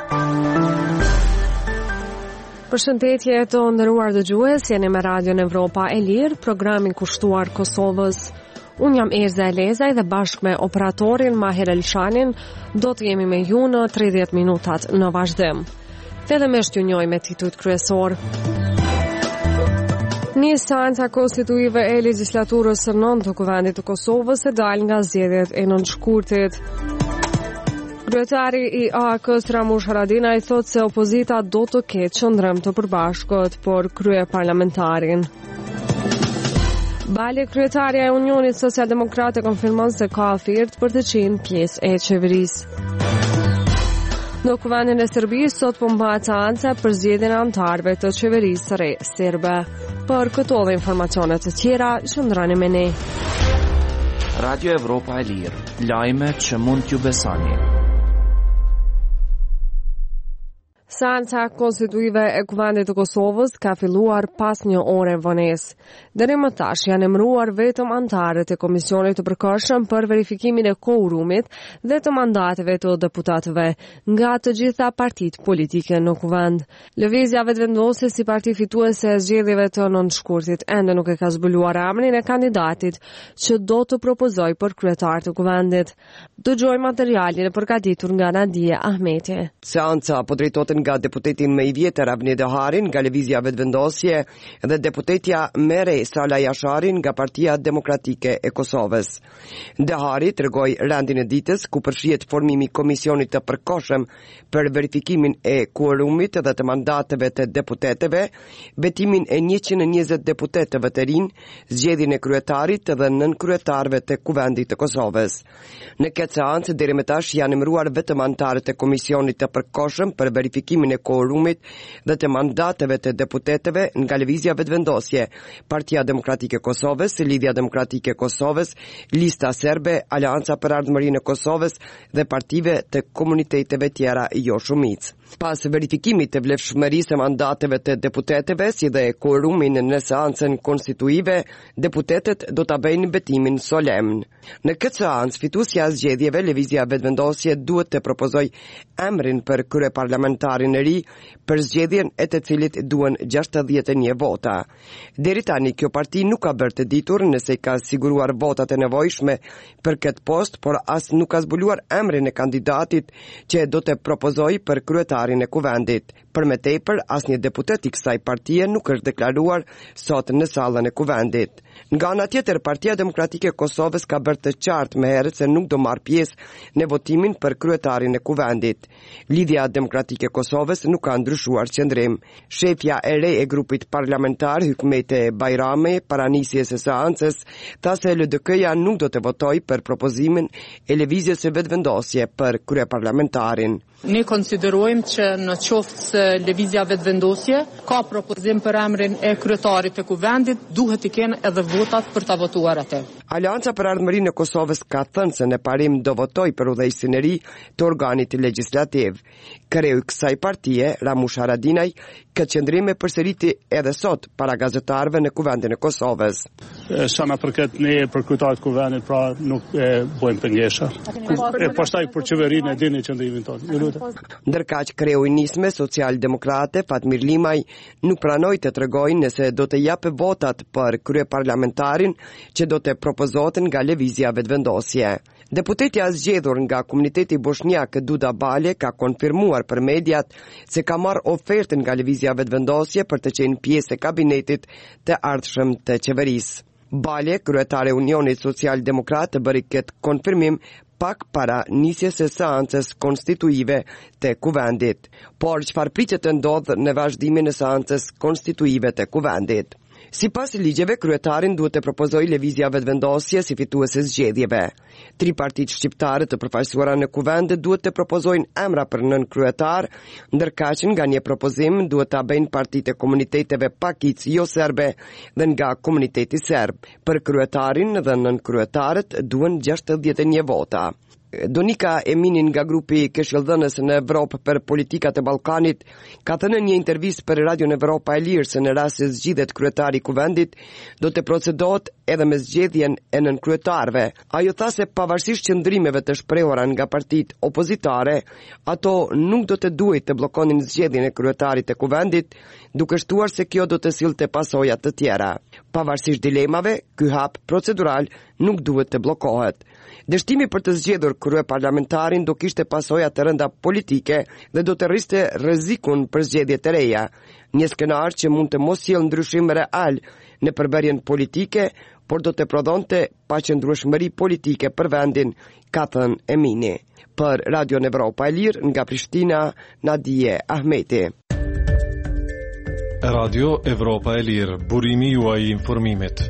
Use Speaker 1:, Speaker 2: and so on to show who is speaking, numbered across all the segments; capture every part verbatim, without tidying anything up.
Speaker 1: Përshëndetje të nderuar dëgjues, jeni me Radion Evropa e Lirë, programin kushtuar Kosovës. Unë jam Erza Elezaj dhe bashkë me operatorin Maher Elshanin do të jemi me ju në tridhjetë minutat në vazhdim. Fillimisht ju njoj me titujt kryesor. Një seanca konstituive e legjislaturës së nëntë të Kuvendit të Kosovës e dal nga zgjedhjet e nëntëshkurtit. Kryetari i A A K-s Ramush Haradinaj thot se opozita do të ketë qëndrim të përbashkët, por kryeparlamentarin. Bali, kryetaria e Unionit Social-Demokrate, konfirmon se ka ofertë për të qenë pjesë e qeverisë. Në Kuvendin e Serbisë sot po mbahet seanca për zgjedhjen e anëtarëve të qeverisë së re serbe. Për këto dhe informacione të tjera, qëndroni me ne.
Speaker 2: Radio Evropa e Lirë, lajmet që mund t'ju besoni.
Speaker 1: Seanca konstituive e Kuvendit të Kosovës ka filluar pas një ore vonesë. Deri më tash janë emëruar vetëm anëtarët e komisionit të përkohshëm për verifikimin e quorumit dhe të mandateve të deputatëve nga të gjitha partitë politike në Kuvend. Lëvizja vetëvendosje si parti fituese e zgjedhjeve të nëntëshkurtit ende nuk e ka zbuluar emrin e kandidatit që do të propozojë për kryetar të Kuvendit. Dëgjojmë materialin e përgatitur nga Nadia Ahmeti.
Speaker 3: Seanca po drejtohet nga deputetin më i vjetër Avni Deharin nga Lëvizja vetëvendosje dhe deputetja më re Sala Jasharin nga Partia Demokratike e Kosovës. Dehari tregoi rendin e ditës ku përfshihet formimi i komisionit të përkohshëm për verifikimin e quorumit dhe të mandateve të deputetëve, betimin e njëqind e njëzet deputetëve të rinj, zgjedhjen e kryetarit dhe nënkryetarëve të Kuvendit të Kosovës. Në këtë seancë deri më tash janë emëruar vetëm anëtarët e komisionit të përkohshëm për verifikimin e quorumit dhe të mandateve të deputetëve nga Lëvizja vetëvendosje, Partia Demokratike e Kosovës, Lidhja Demokratike e Kosovës, Lista Serbe, Aleanca për Ardhmërinë e Kosovës dhe partive të komuniteteve tjera jo shumicë. Pas verifikimit të vlefshmërisë e mandateve të deputetëve, si dhe quorumin në seancën konstituive, deputetët do ta bëjnë betimin solemn. Në këtë seancë, fituesja e zgjedhjeve Lëvizja vetëvendosje duhet të propozojë emrin për kryeparlamentarin e ri për zgjedhjen e të cilit duhen gjashtëdhjetë e një vota. Deri tani kjo parti nuk ka bërë të ditur nëse ka siguruar votat e nevojshme për këtë post, por as nuk ka zbuluar emrin e kandidatit që do të propozojë për kryetarin e Kuvendit. Për më tepër, asnjë deputet i kësaj partie nuk është deklaruar sot në sallën e Kuvendit. Nga ana tjetër, Partia Demokratike e Kosovës ka bërë të qartë më herët se nuk do marrë pjesë në votimin për kryetarin e Kuvendit. Lidhja Demokratike e Kosovës nuk ka ndryshuar qëndrim. Shefja e re e grupit parlamentar Hykmete Bajrami, para nisjes së seancës, tha se L D K-ja nuk do të votojë për propozimin e lëvizjes së vetëvendosje për kryeparlamentarin.
Speaker 4: Ne konsiderojmë që në qoftë se lëvizja vetëvendosje ka propozim për emrin e kryetarit të Kuvendit, duhet të kenë edhe votat për ta votuar atë.
Speaker 3: Aleanca për Ardhmërinë e Kosovës ka thënë se në parim do votoj për udhëheqësinë e ri të organit legjislativ. Kreu i kësaj partie, Ramush Haradinaj, ka qëndrim e përsëriti edhe sot para gazetarëve në Kuvendin e Kosovës.
Speaker 5: Sa na përket ne për kryetarin e Kuvendit, pra nuk e bëjmë pengesha. E pastaj për qeverinë e dini qëndrimin tonë.
Speaker 3: Ndërkaq kreu i nisme social-demokrate Fatmir Limaj nuk pranoi të tregojë nëse do të japë votat për kryeparlamentarin që do të propozohet nga Lëvizja vetëvendosje. Deputetja zgjedhur nga komuniteti bosnjak Duda Bale ka konfirmuar për mediat se ka marrë ofertën nga Lëvizja vetëvendosje për të qenë pjesë e kabinetit të ardhshëm të qeverisë. Bale, kryetare e Unionit Social-Demokrat, bëri këtë konfirmim pak para nisjes së seancës konstituive të Kuvendit. Por çfarë pritet të ndodhë në vazhdimin e seancës konstituive të Kuvendit? Sipas ligjeve, kryetarin duhet të propozojë lëvizja vetëvendosje si fituese zgjedhjeve. Tri partitë shqiptare të përfaqësuara në Kuvend duhet të propozojnë emra për nën kryetar, ndërkaq nga një propozim duhet ta bëjnë partitë e komuniteteve pakic jo serbe dhe nga komuniteti serb. Për kryetarin dhe nën kryetarët duhen gjashtëdhjetë e një vota. Donika Eminin nga grupi Këshillëdhënës në Evropë për politikat e Ballkanit ka thënë në një intervistë për Radion Evropa e Lirë se në rast se zgjidhet kryetari i kuvendit do të procedohet edhe me zgjedhjen e nën kryetarëve. Ajo tha se pavarësisht qëndrimeve të shprehura nga partitë opozitare, ato nuk do të duhet të bllokonin zgjedhjen e kryetarit të kuvendit, duke shtuar se kjo do të sillte pasoja të tjera. Pavarësisht dilemave, ky hap procedural nuk duhet të bllokohet. Dështimi për të zgjedhur kryeparlamentarin do kishte pasoja të rënda politike dhe do të rriste rrezikun për zgjedhje të reja, një skenar që mund të mos sjellë ndryshim real në përbërjen politike, por do të prodhonte paqëndrueshmëri politike për vendin, ka thënë Emini. Për Radio Evropa e Lirë nga Prishtina, Nadije Ahmeti.
Speaker 6: Radio Evropa e Lirë, burimi juaj i informimit.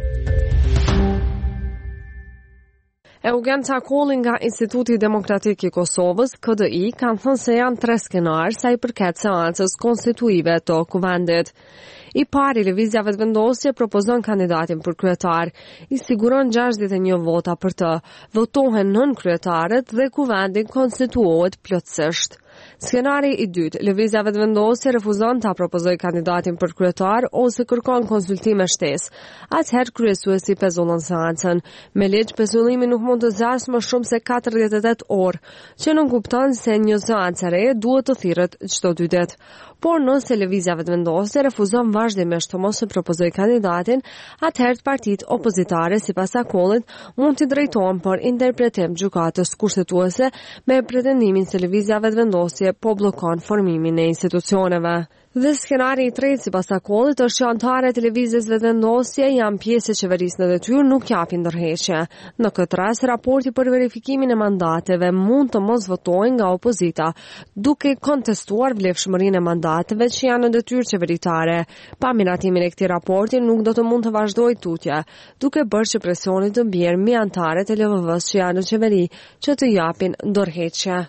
Speaker 1: Eugen Çakolli nga Instituti Demokratik i Kosovës, K D I, kanë thënë se janë tre skenarë sa i përket seancës konstituive të kuvendit. I pari, Lëvizja Vetëvendosje propozon kandidatin për kryetar, i siguron gjashtëdhjetë e një vota për të, votohen nën kryetarët dhe kuvendi konstituohet plotësisht. Skenari i dytë, Lëvizja Vetëvendosje refuzon ta propozojë kandidatin për kryetar ose kërkon konsultim me shtesë. Atëherë kryesuesi pezullon seancën. Me ligj, pezulimi nuk mund të zgjasë më shumë se katërdhjetë e tetë orë, që nuk kupton se një seancë e re duhet të thirret çdo dy ditë. Por nëse Lëvizja Vetëvendosje refuzon vazhdimisht të mos e propozojë kandidatin, atëherë partitë opozitare sipas Çakollit mund të drejtohen për interpretim gjykatës kushtetuese me pretendimin se Lëvizja Vetëvendosje po bllokon formimin e institucioneve. Dhe skenari i tretë sipas Çakollit është që anëtarët e Lëvizjes Vetëvendosje janë pjesë e qeverisë në detyrë, nuk japin ndërheqje. Në këtë rast, raporti për verifikimin e mandateve mund të mos votojnë nga opozita, duke kontestuar vlefshmërinë e mandateve që janë në detyrë qeveritare. Pa miratimin e këtij raporti nuk do të mund të vazhdojë tutje, duke bërë që presioni të mbjerë mbi anëtarët e L V V-s që janë në qeveri që të japin ndërheqje.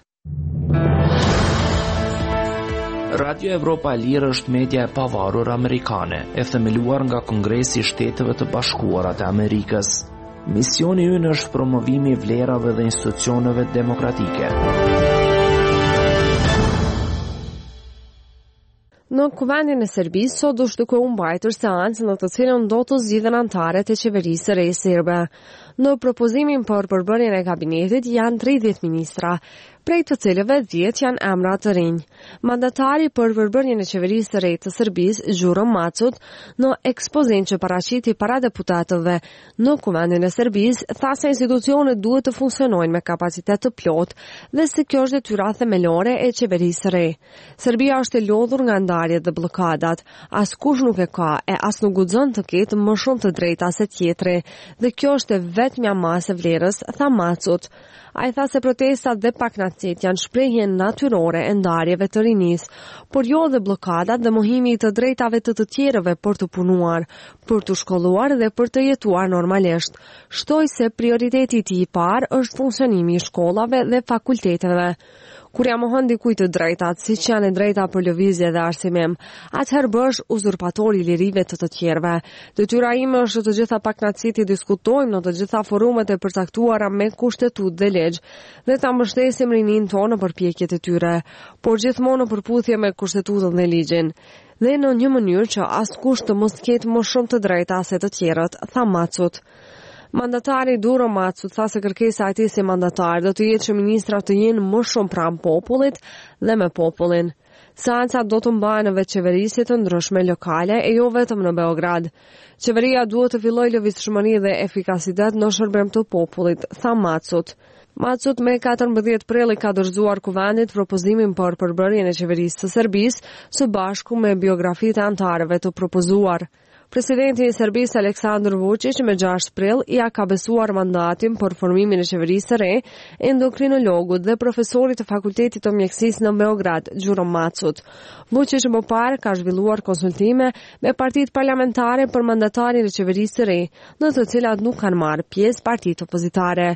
Speaker 2: Radio Evropa e Lirë është media e pavarur amerikane, e themeluar nga Kongresi i Shteteve të Bashkuara të Amerikës. Misioni ynë është promovimi i vlerave dhe institucioneve demokratike.
Speaker 1: Në kuvendin e Serbisë sot është duke u mbajtur seancë në të cilën do të zgjidhen anëtarët e qeverisë së re serbe. Në propozimin për përbërjen e kabinetit janë tridhjetë ministra, prej të cilëve dhjetë janë emra të rinj. Mandatari për përbërjen e qeverisë së re të Serbisë, Gjuro Macut, në ekspozim që paraqiti para deputetëve në kuvendin e Serbisë, tha se institucionet duhet të funksionojnë me kapacitet të plotë dhe se kjo është detyra themelore e qeverisë së re. Serbia është e lodhur nga ndarjet dhe bllokadat, askush nuk e ka e as nuk guxon të ketë më shumë të drejta se tjetri, dhe kjo është e vetmja masë e vlerës, tha Macut. A i tha se protestat dhe paknacit janë shprehje natyrore e ndarjeve të rinis, por jo dhe blokadat dhe mohimi të drejtave të të tjerëve për të punuar, për të shkolluar dhe për të jetuar normalisht. Shtoj se prioriteti i parë është funksionimi i shkollave dhe fakulteteve. Kur ja mohon dikujt të drejtat, siç janë e drejta për lëvizje dhe arsimim, atëherë bësh uzurpator i lirive të të tjerëve. Detyra ime është të gjitha paknacit i diskutojmë në të gjitha forumet e përcaktuara me kushtetutë dhe ligj, dhe ta mbështesim rinin tonë në përpjekjet e tyre, por gjithmonë në përputhje me kustetutën dhe ligjin, dhe në një mënyrë që askush të mos ketë më shumë të drejta se të tjerët, tha Macut. Mandatari Duro Macut tha se kërkesa e tij si mandatar do të jetë që ministrat të jenë më shumë pranë popullit dhe me popullin. Seancat do të mbahen në veçqeverisje të ndryshme lokale e jo vetëm në Beograd. Qeveria duhet të fillojë lëvizshmëri dhe efikasitet në shërbim të popullit, tha Macut. Macut me katërmbëdhjetë prill ka dorëzuar kuvendit propozimin për përbërjen e qeverisë së Serbisë së bashku me biografitë e anëtarëve të propozuar. Presidenti i Serbisë Aleksandar Vučić me gjashtë prill ia ka besuar mandatin për formimin e qeverisë së re endokrinologut dhe profesorit të Fakultetit të Mjekësisë në Beograd, Gjuro Macut. Vučić më parë ka zhvilluar konsultime me partitë parlamentare për mandatarin e qeverisë së re, në të cilat nuk kanë marrë pjesë partitë opozitare.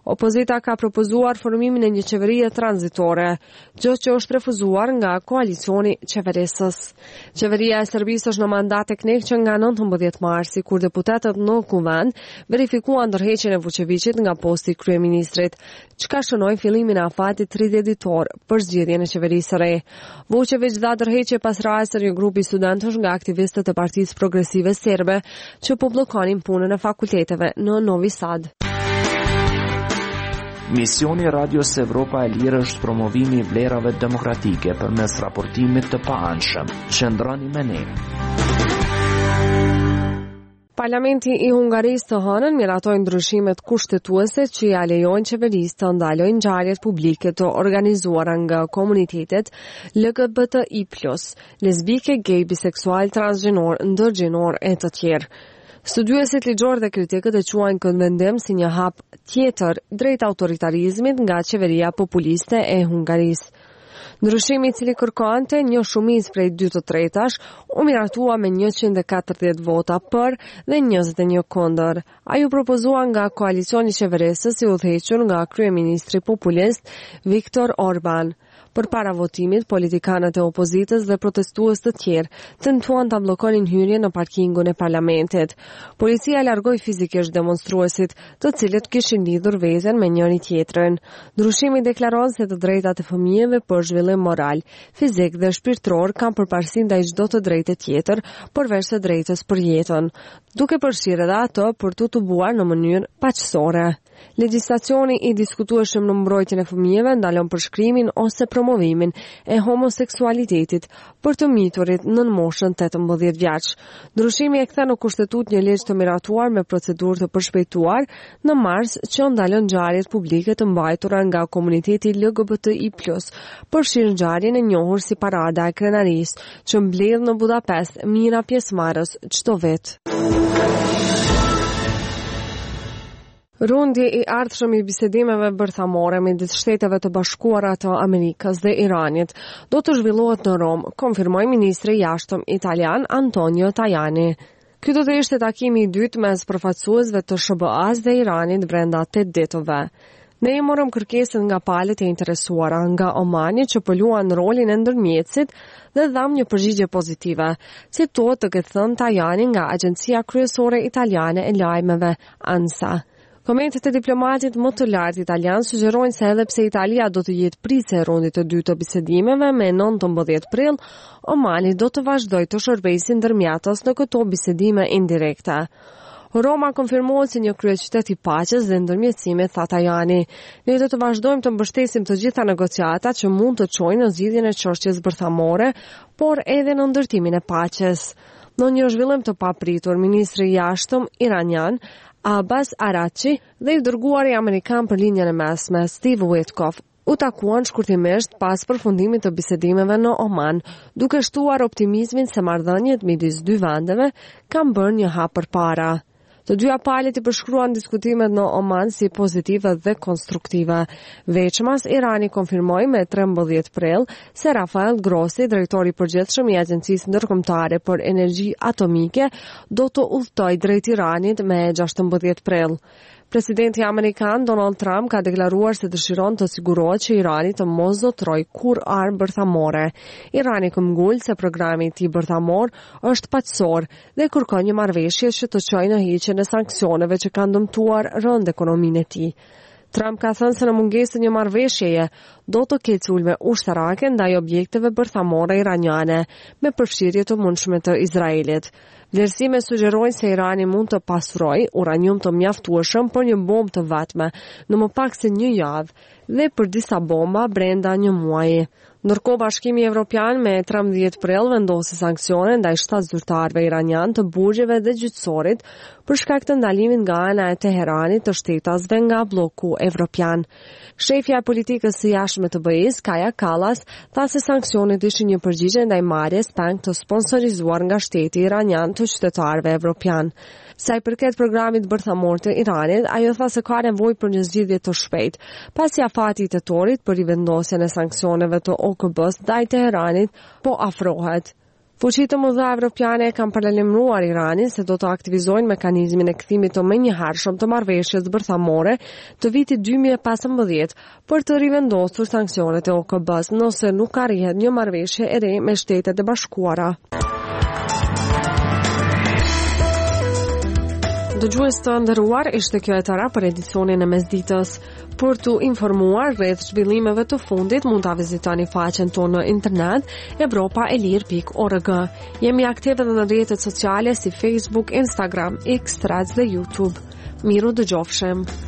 Speaker 1: Opozita ka propozuar formimin e një qeverie tranzitore, gjë që është refuzuar nga koalicioni qeverisës. Qeveria e Serbisë është në mandat teknik që nga nëntëmbëdhjetë marsi, kur deputetët në kuvend verifikuan ndërheqjen e Vučevićit nga posti i kryeministrit, çka shënoi fillimin e afatit tridhjetë ditor për zgjedhjen e qeverisë së re. Vučević dha ndërheqje pas rajës së një grupi studentësh nga aktivistët e Partisë Progresive Serbe që po bllokonin punën e fakulteteve në Novi Sad.
Speaker 2: Misioni Radios Evropa e Lirë është promovimi i vlerave demokratike përmes raportimit të paanshëm. Qëndroni me ne.
Speaker 1: Parlamenti i Hungarisë të hënën miratoi ndryshimet kushtetuese që ja lejojnë qeverisë të ndalojnë ngjarjet publike të organizuara nga komunitetet L G B T I plus, lesbike, gay, biseksual, transgjinor, ndërgjinor e të tjerë. Studiuesit ligjor dhe kritikët e quajnë këtë vendim si një hap tjetër drejt autoritarizmit nga qeveria populiste e Hungarisë. Ndryshimi i cili kërkonte një shumicë prej dy të tretash u miratua me njëqind e katërdhjetë vota për dhe njëzet e një kundër. Ai u propozua nga koalicioni qeverisës i udhëhequr nga kryeministri populist Viktor Orban. Përpara votimit, politikanët e opozitës dhe protestues të tjerë tentuan ta bllokonin hyrjen në parkingun e parlamentit. Policia largoi fizikisht demonstruesit, të cilët kishin lidhur veten me njëri tjetrin. Ndryshimi deklaron se të drejtat e fëmijëve për zhvillim moral, fizik dhe shpirtëror kanë përparësi ndaj çdo të drejtë tjetër, përveç së drejtës për jetën, duke përfshirë edhe ato për të tubuar në mënyrë paqësore. Legjislacioni i diskutueshëm në mbrojtjen e fëmijëve ndalon përshkrimin ose promovimin e homoseksualitetit për të miturit nën moshën tetëmbëdhjetë vjeç. Ndryshimi e kthe në kushtetut një ligj të miratuar me procedurë të përshpejtuar në mars që ndalon ngjarjet publike të mbajtura nga komuniteti L G B T I plus, përfshirë ngjarjen e njohur si Parada e Krenarisë, që mbledh në Budapest mijëra pjesëmarrës çdo vit. Rundi i ardhshëm i bisedimeve bërthamore midis Shteteve të Bashkuara të Amerikës dhe Iranit do të zhvillohet në Rom, konfirmoi ministri i jashtëm italian Antonio Tajani. Ky do të ishte takimi i dytë mes përfaqësuesve të S B A-s dhe Iranit brenda tetë ditëve. Ne i morëm kërkesën nga palët e interesuara, nga Omani që po luan rolin e ndërmjetësit dhe dham një përgjigje pozitive, citohet të ketë thënë Tajani nga Agjencia Kryesore Italiane e Lajmeve ANSA. Komentet e diplomatit më të lartë italian sugjerojnë se edhe pse Italia do të jetë prise e rundit të dytë të bisedimeve me nëntëmbëdhjetë prill, Omani do të vazhdojë të shërbejë si ndërmjetës në këto bisedime indirekte. Roma konfirmohet si një kryeqytet i paqes dhe ndërmjetësimit, tha Tajani. Ne do të vazhdojmë të mbështesim të gjitha negociatat që mund të çojnë në zgjidhjen e çështjes bërthamore, por edhe në ndërtimin e paqes. Në një zhvillim të papritur, ministri i jashtëm iranian Abbas Arachi dhe i dërguari amerikan për linjën e mesme Steve Witkoff u takuan shkurtimisht pas përfundimit të bisedimeve në Oman, duke shtuar optimizmin se marrëdhëniet midis dy vendeve kanë bërë një hap përpara. Të dyja palët i përshkruan diskutimet në Oman si pozitive dhe konstruktive. Veçmas, Irani konfirmoi me trembëdhjetë prill se Rafael Grossi, drejtori i përgjithshëm i Agjencisë Ndërkombëtare për Energji Atomike, do të udhtojë drejt Iranit me gjashtëmbëdhjetë prill. Presidenti amerikan Donald Trump ka deklaruar se dëshiron të sigurohet që Irani të mos zotrojë kurrë armë bërthamore. Irani këmbgul se programi i tij bërthamor është paqësor dhe kërkon një marrëveshje që të çojë në hiqjen e sanksioneve që kanë dëmtuar rënd ekonominë e tij. Trump ka thënë se në mungesë të një marrëveshjeje do të ketë sulme ushtarake ndaj objekteve bërthamore iraniane me përfshirje të mundshme të Izraelit. Vlerësime sugjerojnë se Irani mund të pastrojë uranium të mjaftueshëm për një bombë të vetme në më pak se një javë dhe për disa bomba brenda një muaji. Ndërkohë, Bashkimi Evropian me trembëdhjetë prill vendosi sanksione ndaj shtatë zyrtarëve iranian të burgjeve dhe gjyqësorit për shkak të ndalimit nga ana e Teheranit të shtetasve nga bloku evropian. Shefja e politikës së jashtme të B E-s, Kaja Kallas, tha se sanksionet ishin një përgjigje ndaj marrjes peng të sponsorizuar nga shteti iranian të qytetarëve evropian. Sa i përket programit bërthamor të Iranit, ajo tha se ka nevojë për një zgjidhje të shpejtë, pasi afati i tetorit për rivendosjen e sanksioneve të O K B-s ndaj Teheranit po afrohet. Fuqitë e mëdha evropiane kanë paralajmëruar Iranin se do të aktivizojnë mekanizmin e kthimit të menjëhershëm të marrëveshjes bërthamore të vitit dy mijë e pesëmbëdhjetë për të rivendosur sanksionet e O K B-s nëse nuk arrihet një marrëveshje e re me Shtetet e Bashkuara. Dëgjues të nderuar, ishte kjo e tëra për edicionin e mesditës. Për të informuar rreth zhvillimeve të fundit, mund ta vizitoni faqen tonë në internet europa e lir pikë org. Jemi aktive edhe në rrjetet sociale si Facebook, Instagram, X, Threads dhe YouTube. Miru dëgjofshim.